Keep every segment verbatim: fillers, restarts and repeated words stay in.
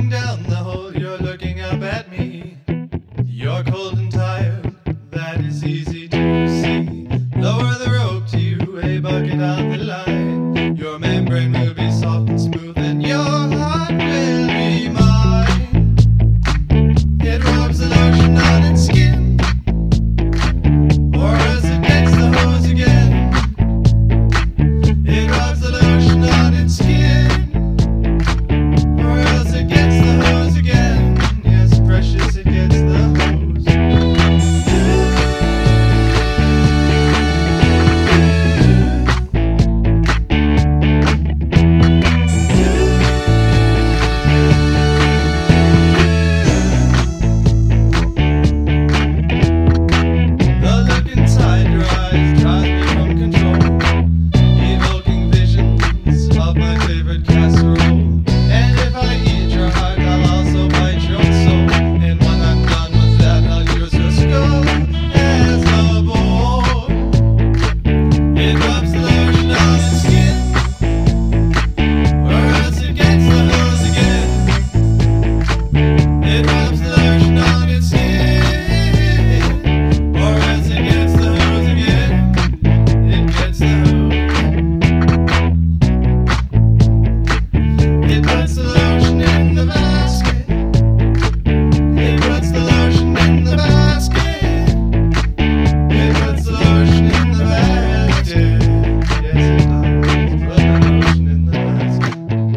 Going down the hole, you're looking up at me. You're cold and tired, that is easy to see. Lower the rope to you, a bucket on the line. Your membrane will be soft and smooth, and your heart will be mine. It rubs the lotion on its skin, or else it gets the hose again. It rubs the lotion on its skin, or else it gets the hose again. Yes, precious, it gets the hose. The look inside your eyes drives me from control, evoking visions of my favorite casserole. And if I eat your heart, I'll also bite your soul. And when I'm done with that, I'll use your skull as a bowl. It rubs the lotion on its skin, or else it gets the hose again. It rubs the lotion on its skin, or else it gets the hose again. It gets the hose. It puts the lotion in the basket. It puts the lotion in the basket. It puts the lotion in the basket. Yes, it does. Put the lotion in the basket.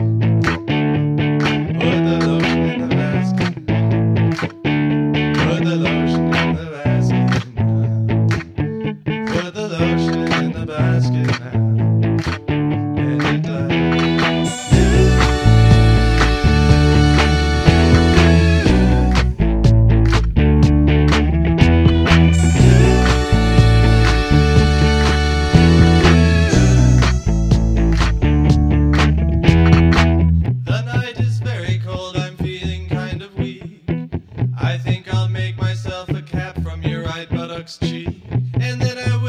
Put the lotion in the basket. Put the lotion in the basket now. Put the lotion in the basket now. And it does. The night is very cold, I'm feeling kind of weak. I think I'll make myself a cap from your right buttock's cheek, and then I